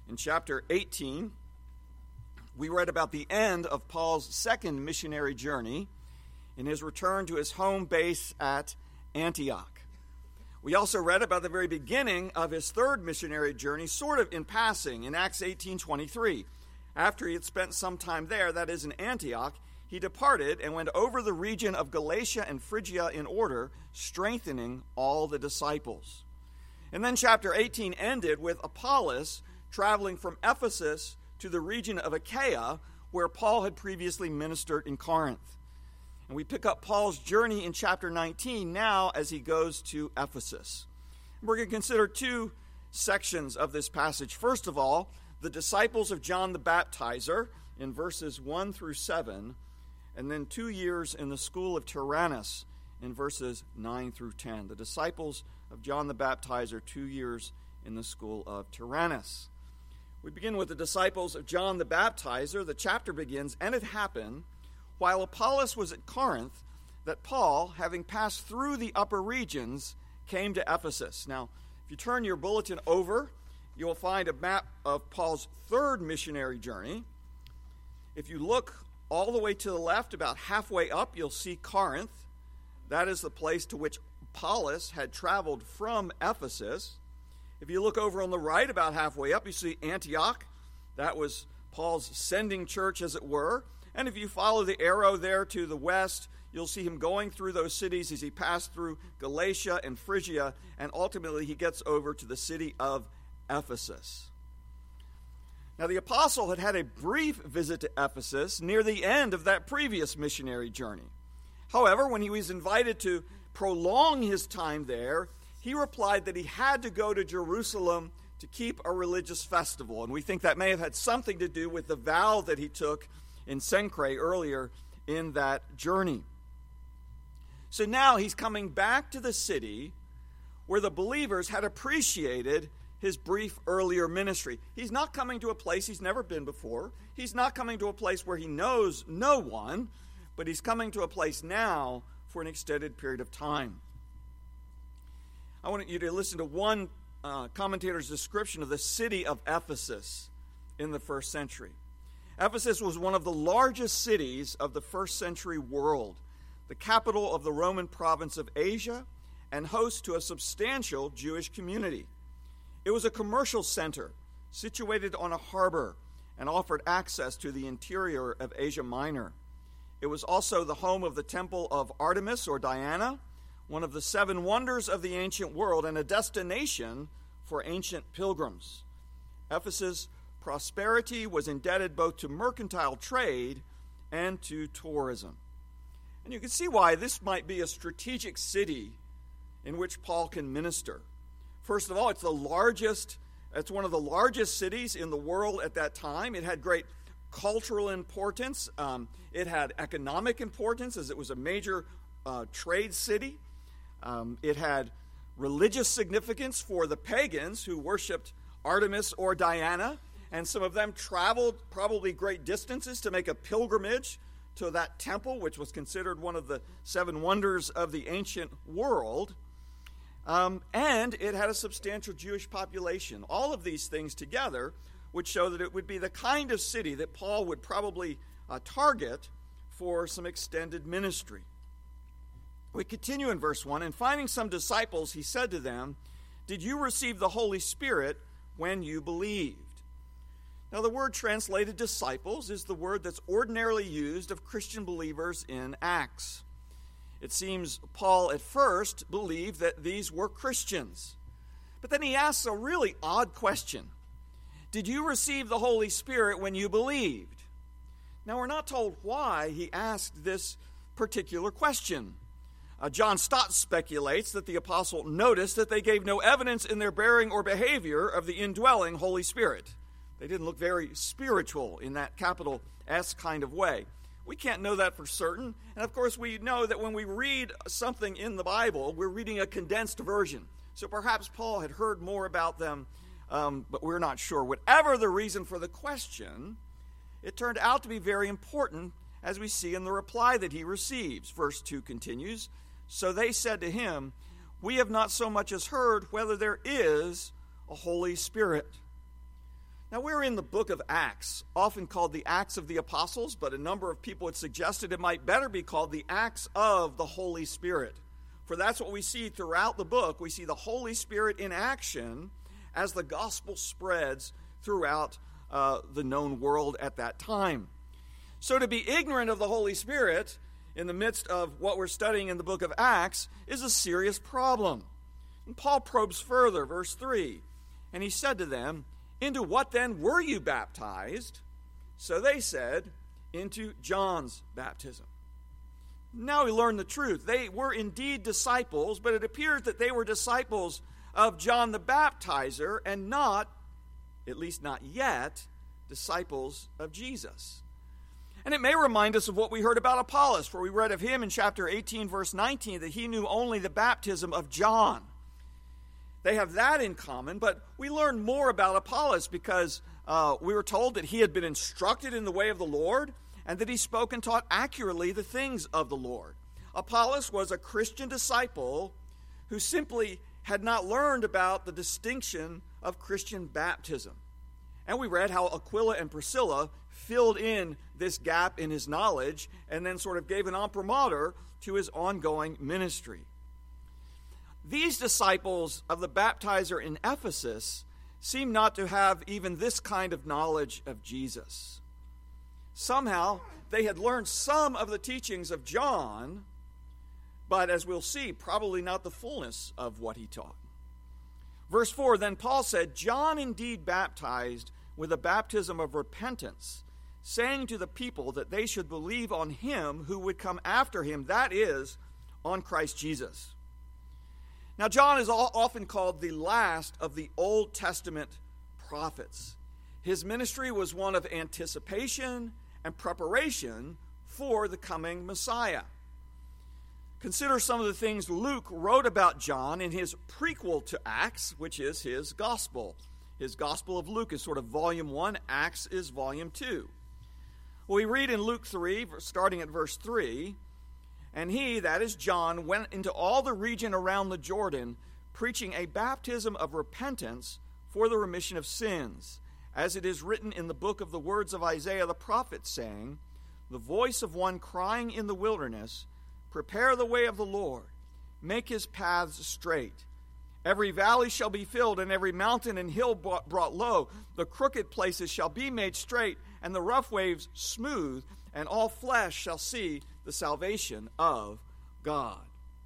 In chapter 18, we read about the end of Paul's second missionary journey in his return to his home base at Antioch. We also read about the very beginning of his third missionary journey, sort of in passing, in Acts 18:23. After he had spent some time there, that is in Antioch, he departed and went over the region of Galatia and Phrygia in order, strengthening all the disciples. And then chapter 18 ended with Apollos traveling from Ephesus to the region of Achaia, where Paul had previously ministered in Corinth. And we pick up Paul's journey in chapter 19 now as he goes to Ephesus. We're going to consider two sections of this passage. First of all, the disciples of John the Baptizer in verses 1 through 7, and then 2 years in the school of Tyrannus in verses 9 through 10. The disciples of John the Baptizer, 2 years in the school of Tyrannus. We begin with the disciples of John the Baptizer. The chapter begins, "And it happened, while Apollos was at Corinth, that Paul, having passed through the upper regions, came to Ephesus." Now, if you turn your bulletin over, you will find a map of Paul's third missionary journey. If you look all the way to the left, about halfway up, you'll see Corinth. That is the place to which Apollos had traveled from Ephesus. If you look over on the right, about halfway up, you see Antioch. That was Paul's sending church, as it were. And if you follow the arrow there to the west, you'll see him going through those cities as he passed through Galatia and Phrygia, and ultimately he gets over to the city of Ephesus. Now, the apostle had had a brief visit to Ephesus near the end of that previous missionary journey. However, when he was invited to prolong his time there, he replied that he had to go to Jerusalem to keep a religious festival. And we think that may have had something to do with the vow that he took in Cenchreae earlier in that journey. So now he's coming back to the city where the believers had appreciated his brief earlier ministry. He's not coming to a place he's never been before. He's not coming to a place where he knows no one, but he's coming to a place now for an extended period of time. I want you to listen to one commentator's description of the city of Ephesus in the first century. Ephesus was one of the largest cities of the first century world, the capital of the Roman province of Asia, and host to a substantial Jewish community. It was a commercial center situated on a harbor and offered access to the interior of Asia Minor. It was also the home of the temple of Artemis or Diana, one of the 7 wonders of the ancient world and a destination for ancient pilgrims. Ephesus' prosperity was indebted both to mercantile trade and to tourism. And you can see why this might be a strategic city in which Paul can minister. First of all, it's one of the largest cities in the world at that time. It had great cultural importance. It had economic importance as it was a major trade city. It had religious significance for the pagans who worshipped Artemis or Diana, and some of them traveled probably great distances to make a pilgrimage to that temple, which was considered one of the 7 wonders of the ancient world. And it had a substantial Jewish population. All of these things together would show that it would be the kind of city that Paul would probably target for some extended ministry. We continue in verse 1, "And finding some disciples, he said to them, 'Did you receive the Holy Spirit when you believed?'" Now, the word translated disciples is the word that's ordinarily used of Christian believers in Acts. It seems Paul at first believed that these were Christians. But then he asks a really odd question. "Did you receive the Holy Spirit when you believed?" Now, we're not told why he asked this particular question. John Stott speculates that the apostle noticed that they gave no evidence in their bearing or behavior of the indwelling Holy Spirit. They didn't look very spiritual in that capital S kind of way. We can't know that for certain. And of course, we know that when we read something in the Bible, we're reading a condensed version. So perhaps Paul had heard more about them, but we're not sure. Whatever the reason for the question, it turned out to be very important, as we see in the reply that he receives. Verse 2 continues, "So they said to him, 'We have not so much as heard whether there is a Holy Spirit.'" Now, we're in the book of Acts, often called the Acts of the Apostles, but a number of people had suggested it might better be called the Acts of the Holy Spirit. For that's what we see throughout the book. We see the Holy Spirit in action as the gospel spreads throughout the known world at that time. So to be ignorant of the Holy Spirit in the midst of what we're studying in the book of Acts is a serious problem. And Paul probes further, verse 3, and he said to them, "Into what then were you baptized?" So they said, "Into John's baptism." Now we learn the truth. They were indeed disciples, but it appears that they were disciples of John the Baptizer and not, at least not yet, disciples of Jesus. And it may remind us of what we heard about Apollos, for we read of him in chapter 18, verse 19, that he knew only the baptism of John. They have that in common, but we learn more about Apollos because we were told that he had been instructed in the way of the Lord and that he spoke and taught accurately the things of the Lord. Apollos was a Christian disciple who simply had not learned about the distinction of Christian baptism. And we read how Aquila and Priscilla filled in this gap in his knowledge and then sort of gave an imprimatur to his ongoing ministry. These disciples of the baptizer in Ephesus seem not to have even this kind of knowledge of Jesus. Somehow, they had learned some of the teachings of John, but as we'll see, probably not the fullness of what he taught. Verse 4, then Paul said, "John indeed baptized with a baptism of repentance, saying to the people that they should believe on him who would come after him, that is, on Christ Jesus." Now, John is often called the last of the Old Testament prophets. His ministry was one of anticipation and preparation for the coming Messiah. Consider some of the things Luke wrote about John in his prequel to Acts, which is his gospel. His Gospel of Luke is sort of volume 1. Acts is volume 2. Well, we read in Luke 3, starting at verse 3, "And he," that is John, "went into all the region around the Jordan, preaching a baptism of repentance for the remission of sins, as it is written in the book of the words of Isaiah the prophet, saying, the voice of one crying in the wilderness, prepare the way of the Lord, make his paths straight. Every valley shall be filled, and every mountain and hill brought low. The crooked places shall be made straight, and the rough ways smooth, and all flesh shall see the salvation of God."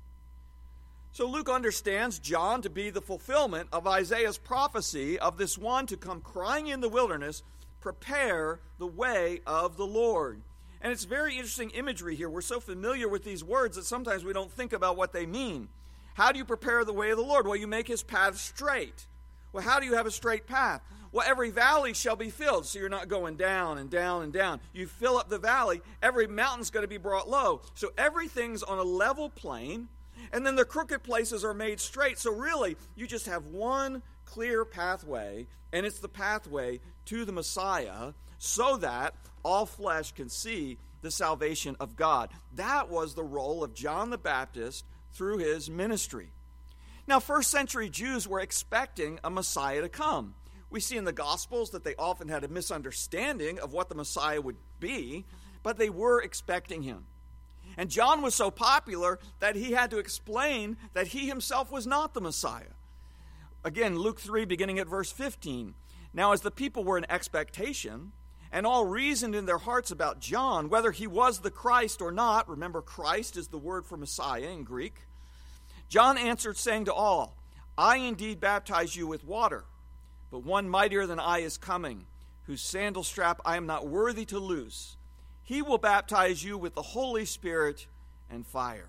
So Luke understands John to be the fulfillment of Isaiah's prophecy of this one to come crying in the wilderness, prepare the way of the Lord. And it's very interesting imagery here. We're so familiar with these words that sometimes we don't think about what they mean. How do you prepare the way of the Lord? Well, you make his path straight. Well, how do you have a straight path? Well, every valley shall be filled, so you're not going down and down and down. You fill up the valley, every mountain's going to be brought low. So everything's on a level plane, and then the crooked places are made straight. So really, you just have one clear pathway, and it's the pathway to the Messiah, so that all flesh can see the salvation of God. That was the role of John the Baptist through his ministry. Now, first century Jews were expecting a Messiah to come. We see in the Gospels that they often had a misunderstanding of what the Messiah would be, but they were expecting him. And John was so popular that he had to explain that he himself was not the Messiah. Again, Luke 3, beginning at verse 15. "Now, as the people were in expectation, and all reasoned in their hearts about John, whether he was the Christ or not," remember, Christ is the word for Messiah in Greek, "John answered, saying to all, I indeed baptize you with water, but one mightier than I is coming, whose sandal strap I am not worthy to loose. He will baptize you with the Holy Spirit and fire."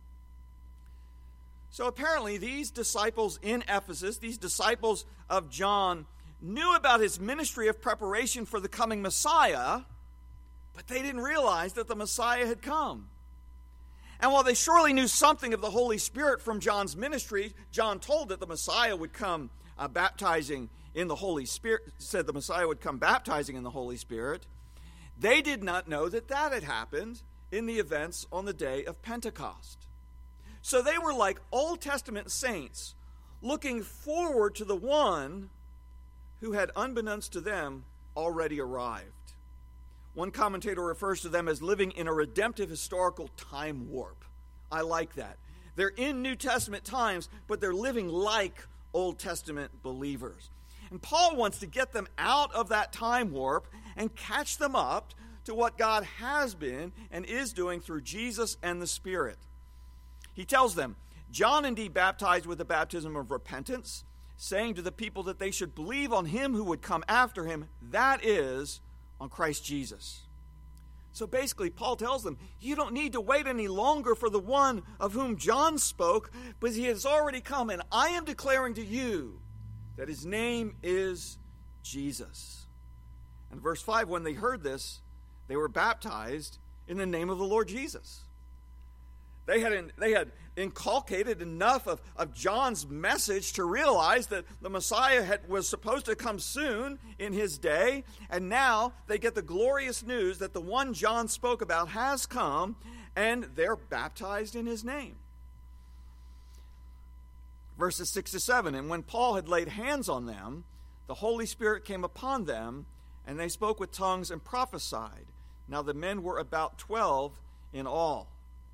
So apparently these disciples in Ephesus, these disciples of John, knew about his ministry of preparation for the coming Messiah, but they didn't realize that the Messiah had come. And while they surely knew something of the Holy Spirit from John's ministry, John told that the Messiah would come baptizing in the Holy Spirit, said the Messiah would come baptizing in the Holy Spirit, they did not know that that had happened in the events on the day of Pentecost. So they were like Old Testament saints looking forward to the one who had, unbeknownst to them, already arrived. One commentator refers to them as living in a redemptive historical time warp. I like that. They're in New Testament times, but they're living like Old Testament believers. And Paul wants to get them out of that time warp and catch them up to what God has been and is doing through Jesus and the Spirit. He tells them, John indeed baptized with the baptism of repentance, saying to the people that they should believe on him who would come after him, that is, on Christ Jesus. So basically, Paul tells them, you don't need to wait any longer for the one of whom John spoke, but he has already come, and I am declaring to you that his name is Jesus. And verse 5, when they heard this, they were baptized in the name of the Lord Jesus. They had inculcated enough of John's message to realize that the Messiah was supposed to come soon in his day, and now they get the glorious news that the one John spoke about has come, and they're baptized in his name. Verses 6 to 7, and when Paul had laid hands on them, the Holy Spirit came upon them, and they spoke with tongues and prophesied. Now the men were about 12 in all.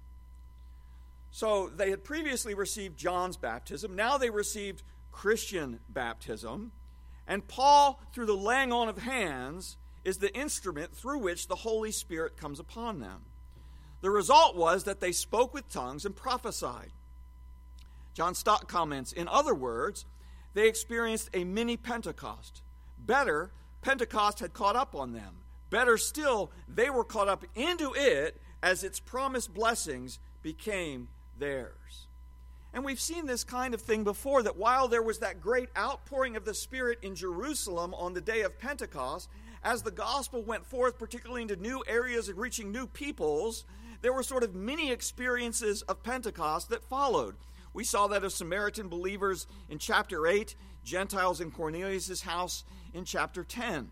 So they had previously received John's baptism. Now they received Christian baptism. And Paul, through the laying on of hands, is the instrument through which the Holy Spirit comes upon them. The result was that they spoke with tongues and prophesied. John Stott comments, in other words, they experienced a mini Pentecost. Better, Pentecost had caught up on them. Better still, they were caught up into it as its promised blessings became theirs. And we've seen this kind of thing before, that while there was that great outpouring of the Spirit in Jerusalem on the day of Pentecost, as the gospel went forth, particularly into new areas and reaching new peoples, there were sort of mini experiences of Pentecost that followed. We saw that of Samaritan believers in chapter 8, Gentiles in Cornelius' house in chapter 10.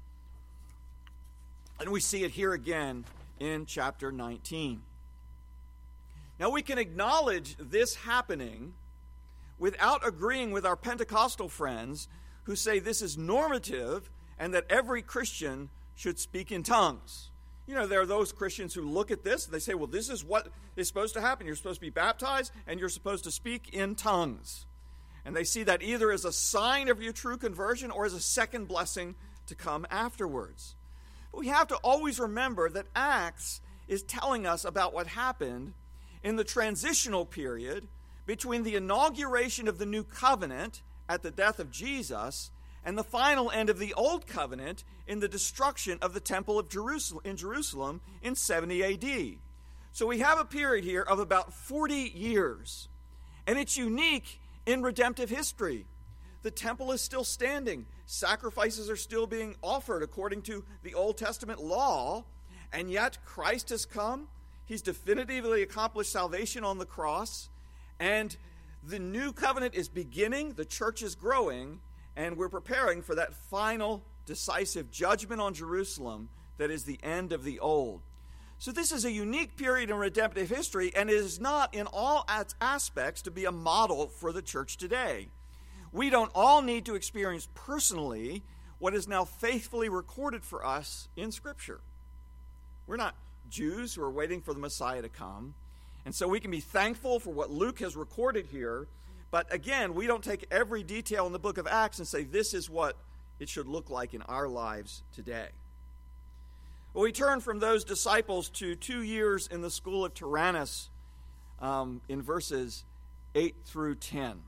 And we see it here again in chapter 19. Now, we can acknowledge this happening without agreeing with our Pentecostal friends who say this is normative and that every Christian should speak in tongues. You know, there are those Christians who look at this and they say, well, this is what is supposed to happen. You're supposed to be baptized and you're supposed to speak in tongues. And they see that either as a sign of your true conversion or as a second blessing to come afterwards. But we have to always remember that Acts is telling us about what happened in the transitional period between the inauguration of the new covenant at the death of Jesus and the final end of the old covenant in the destruction of the temple of Jerusalem in 70 AD. So we have a period here of about 40 years, and it's unique in redemptive history. The temple is still standing. Sacrifices are still being offered according to the Old Testament law, and yet Christ has come. He's definitively accomplished salvation on the cross, and the new covenant is beginning, the church is growing, and we're preparing for that final decisive judgment on Jerusalem that is the end of the old. So this is a unique period in redemptive history, and it is not in all aspects to be a model for the church today. We don't all need to experience personally what is now faithfully recorded for us in Scripture. We're not Jews who are waiting for the Messiah to come. And so we can be thankful for what Luke has recorded here. But again, we don't take every detail in the book of Acts and say this is what it should look like in our lives today. Well, we turn from those disciples to 2 years in the school of Tyrannus in verses 8 through 10.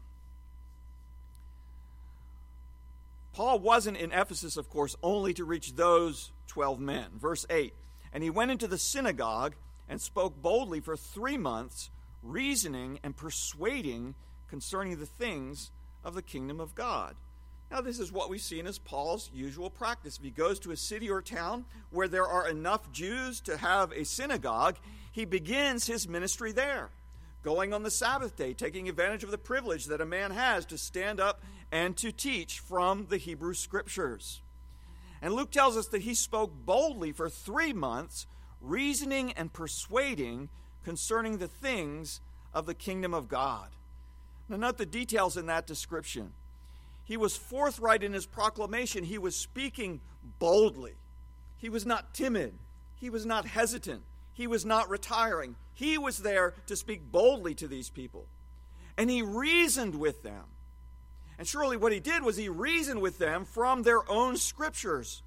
Paul wasn't in Ephesus, of course, only to reach those 12 men. Verse 8, and he went into the synagogue and spoke boldly for 3 months, reasoning and persuading concerning the things of the kingdom of God. Now, this is what we've seen as Paul's usual practice. If he goes to a city or town where there are enough Jews to have a synagogue, he begins his ministry there, going on the Sabbath day, taking advantage of the privilege that a man has to stand up and to teach from the Hebrew Scriptures. And Luke tells us that he spoke boldly for 3 months, reasoning and persuading concerning the things of the kingdom of God. Now, note the details in that description. He was forthright in his proclamation. He was speaking boldly. He was not timid. He was not hesitant. He was not retiring. He was there to speak boldly to these people. And he reasoned with them. And surely what he did was he reasoned with them from their own scriptures.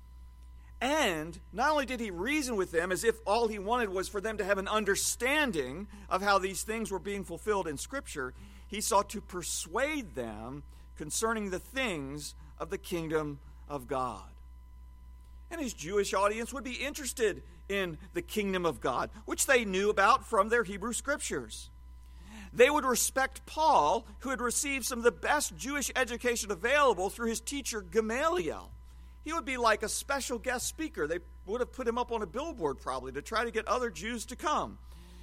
And not only did he reason with them as if all he wanted was for them to have an understanding of how these things were being fulfilled in Scripture, he sought to persuade them concerning the things of the kingdom of God. And his Jewish audience would be interested in the kingdom of God, which they knew about from their Hebrew Scriptures. They would respect Paul, who had received some of the best Jewish education available through his teacher Gamaliel. He would be like a special guest speaker. They would have put him up on a billboard probably to try to get other Jews to come,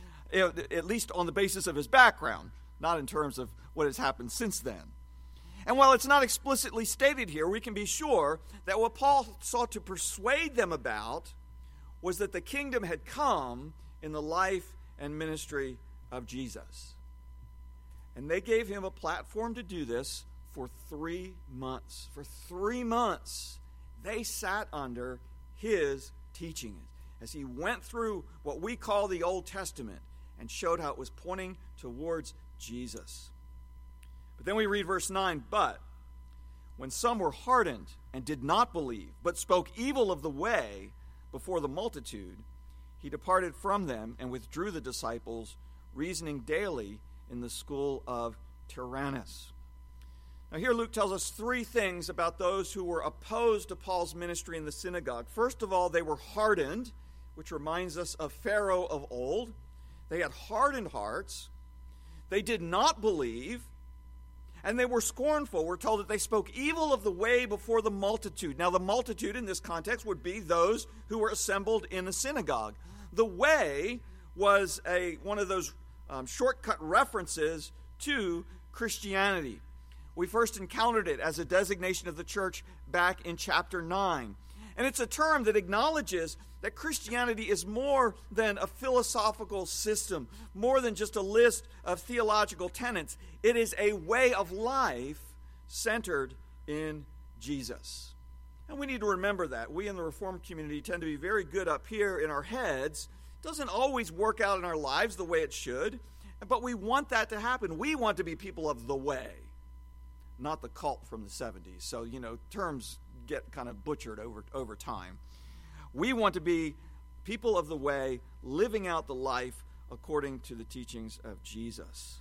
at least on the basis of his background, not in terms of what has happened since then. And while it's not explicitly stated here, we can be sure that what Paul sought to persuade them about was that the kingdom had come in the life and ministry of Jesus. And they gave him a platform to do this for 3 months. For 3 months, they sat under his teaching as he went through what we call the Old Testament and showed how it was pointing towards Jesus. But then we read verse 9, "But when some were hardened and did not believe, but spoke evil of the way before the multitude, he departed from them and withdrew the disciples, reasoning daily in the school of Tyrannus." Now here Luke tells us 3 things about those who were opposed to Paul's ministry in the synagogue. First of all, they were hardened, which reminds us of Pharaoh of old. They had hardened hearts. They did not believe, and they were scornful. We're told that they spoke evil of the way before the multitude. Now the multitude in this context would be those who were assembled in the synagogue. The way was one of those shortcut references to Christianity. We first encountered it as a designation of the church back in chapter 9. And it's a term that acknowledges that Christianity is more than a philosophical system, more than just a list of theological tenets. It is a way of life centered in Jesus. And we need to remember that. We in the Reformed community tend to be very good up here in our heads. It doesn't always work out in our lives the way it should, but we want that to happen. We want to be people of the way, not the cult from the 70s. So, terms get kind of butchered over time. We want to be people of the way, living out the life according to the teachings of Jesus.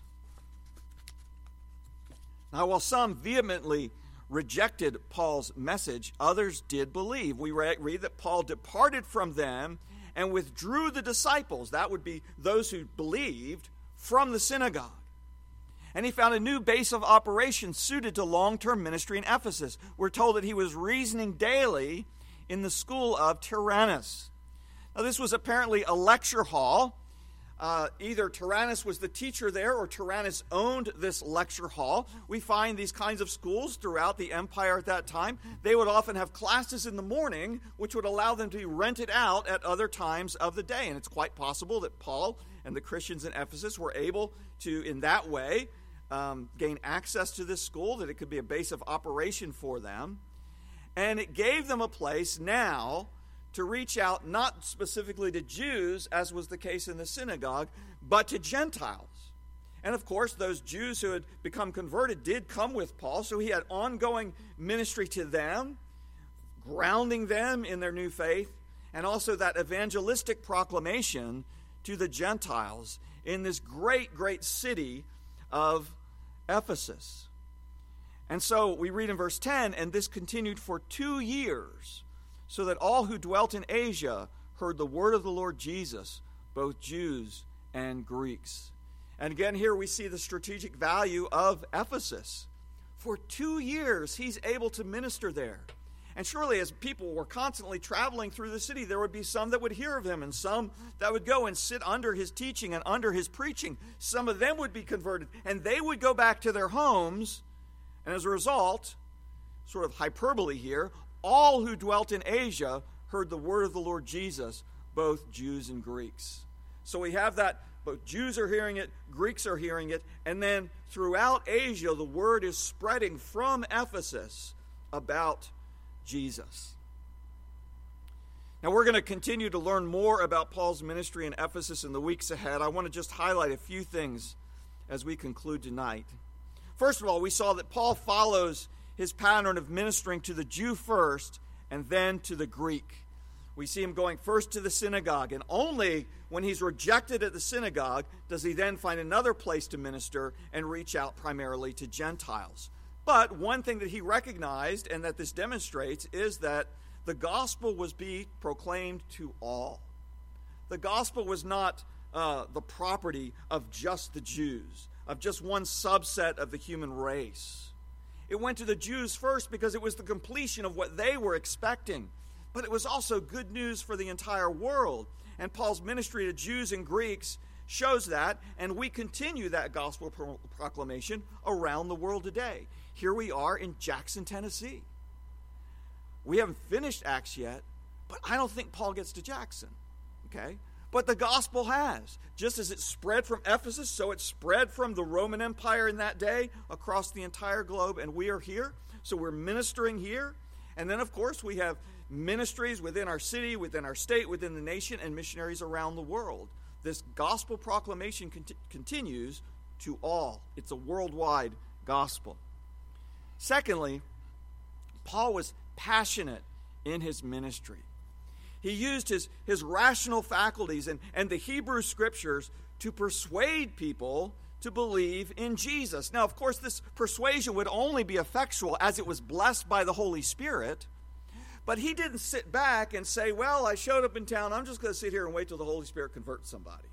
Now, while some vehemently rejected Paul's message, others did believe. We read that Paul departed from them and withdrew the disciples, that would be those who believed, from the synagogue. And he found a new base of operations suited to long-term ministry in Ephesus. We're told that he was reasoning daily in the school of Tyrannus. Now, this was apparently a lecture hall. Either Tyrannus was the teacher there or Tyrannus owned this lecture hall. We find these kinds of schools throughout the empire at that time. They would often have classes in the morning, which would allow them to be rented out at other times of the day. And it's quite possible that Paul and the Christians in Ephesus were able to, in that way, gain access to this school, that it could be a base of operation for them. And it gave them a place now to reach out not specifically to Jews, as was the case in the synagogue, but to Gentiles. And of course, those Jews who had become converted did come with Paul, so he had ongoing ministry to them, grounding them in their new faith, and also that evangelistic proclamation to the Gentiles in this great, great city of Ephesus. And so we read in verse 10, "And this continued for 2 years, so that all who dwelt in Asia heard the word of the Lord Jesus, both Jews and Greeks." And again, here we see the strategic value of Ephesus. For 2 years, he's able to minister there. And surely as people were constantly traveling through the city, there would be some that would hear of him and some that would go and sit under his teaching and under his preaching. Some of them would be converted, and they would go back to their homes. And as a result, sort of hyperbole here, all who dwelt in Asia heard the word of the Lord Jesus, both Jews and Greeks. So we have that Both Jews are hearing it, Greeks are hearing it, and then throughout Asia, the word is spreading from Ephesus about Jesus. Now, we're going to continue to learn more about Paul's ministry in Ephesus in the weeks ahead. I want to just highlight a few things as we conclude tonight. First of all, we saw that Paul follows his pattern of ministering to the Jew first and then to the Greek. We see him going first to the synagogue, and only when he's rejected at the synagogue does he then find another place to minister and reach out primarily to Gentiles. But one thing that he recognized and that this demonstrates is that the gospel was being proclaimed to all. The gospel was not the property of just the Jews, of just one subset of the human race. It went to the Jews first because it was the completion of what they were expecting. But it was also good news for the entire world. And Paul's ministry to Jews and Greeks shows that, and we continue that gospel proclamation around the world today. Here we are in Jackson, Tennessee. We haven't finished Acts yet, but I don't think Paul gets to Jackson, okay? But the gospel has. Just as it spread from Ephesus, so it spread from the Roman Empire in that day across the entire globe, and we are here, so we're ministering here. And then, of course, we have ministries within our city, within our state, within the nation, and missionaries around the world. This gospel proclamation continues to all. It's a worldwide gospel. Secondly, Paul was passionate in his ministry. He used his rational faculties and the Hebrew scriptures to persuade people to believe in Jesus. Now, of course, this persuasion would only be effectual as it was blessed by the Holy Spirit. But he didn't sit back and say, well, I showed up in town, I'm just going to sit here and wait till the Holy Spirit converts somebody.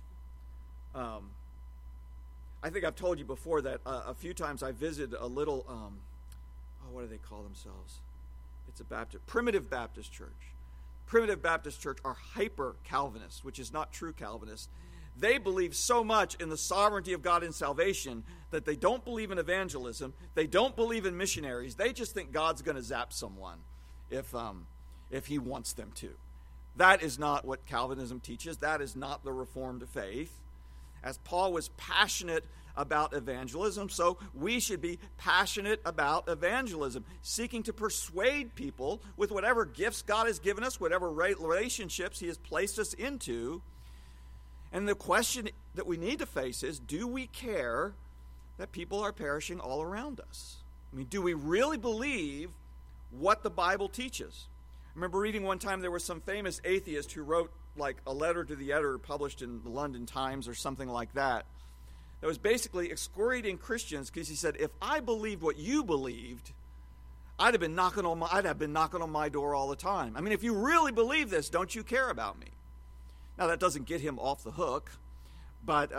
I think I've told you before that a few times I visited a little, what do they call themselves? It's a primitive Baptist church. Primitive Baptist church are hyper-Calvinists, which is not true Calvinists. They believe so much in the sovereignty of God in salvation that they don't believe in evangelism. They don't believe in missionaries. They just think God's going to zap someone if he wants them to. That is not what Calvinism teaches. That is not the Reformed faith. As Paul was passionate about evangelism, so we should be passionate about evangelism, seeking to persuade people with whatever gifts God has given us, whatever relationships he has placed us into. And the question that we need to face is, do we care that people are perishing all around us? I mean, do we really believe what the Bible teaches? I remember reading one time there was some famous atheist who wrote like a letter to the editor published in the London Times or something like that was basically excoriating Christians because he said, if I believed what you believed, I'd have been knocking on my door all the time. I mean, if you really believe this, don't you care about me? Now, that doesn't get him off the hook, but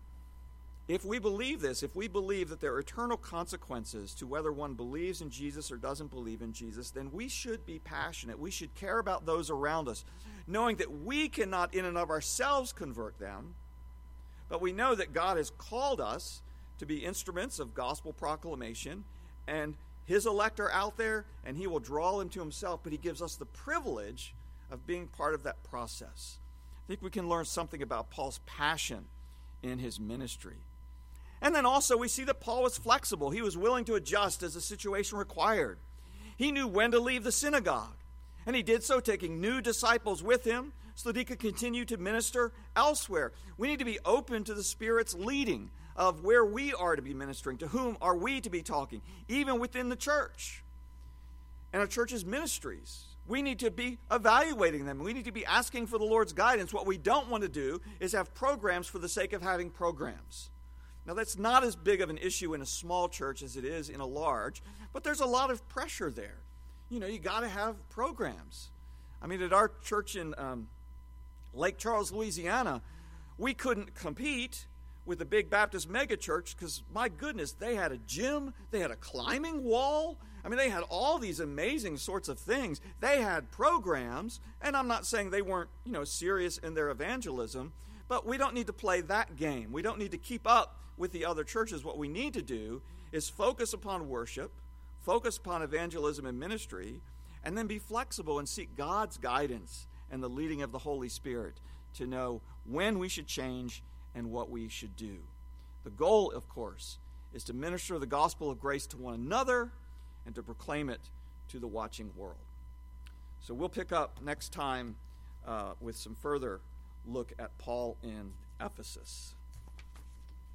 if we believe this, if we believe that there are eternal consequences to whether one believes in Jesus or doesn't believe in Jesus, then we should be passionate. We should care about those around us, knowing that we cannot in and of ourselves convert them, but we know that God has called us to be instruments of gospel proclamation, and his elect are out there, and he will draw them to himself, but he gives us the privilege of being part of that process. I think we can learn something about Paul's passion in his ministry. And then also we see that Paul was flexible. He was willing to adjust as the situation required. He knew when to leave the synagogue, and he did so taking new disciples with him so that he could continue to minister elsewhere. We need to be open to the Spirit's leading of where we are to be ministering, to whom are we to be talking, even within the church and a church's ministries. We need to be evaluating them. We need to be asking for the Lord's guidance. What we don't want to do is have programs for the sake of having programs. Now, that's not as big of an issue in a small church as it is in a large, but there's a lot of pressure there. You know, you got to have programs. I mean, at our church in Lake Charles, Louisiana, we couldn't compete with the big Baptist megachurch because, my goodness, they had a gym, they had a climbing wall. I mean, they had all these amazing sorts of things. They had programs, and I'm not saying they weren't, serious in their evangelism, but we don't need to play that game. We don't need to keep up with the other churches. What we need to do is focus upon worship, focus upon evangelism and ministry, and then be flexible and seek God's guidance and the leading of the Holy Spirit to know when we should change and what we should do. The goal, of course, is to minister the gospel of grace to one another and to proclaim it to the watching world. So we'll pick up next time with some further look at Paul in Ephesus.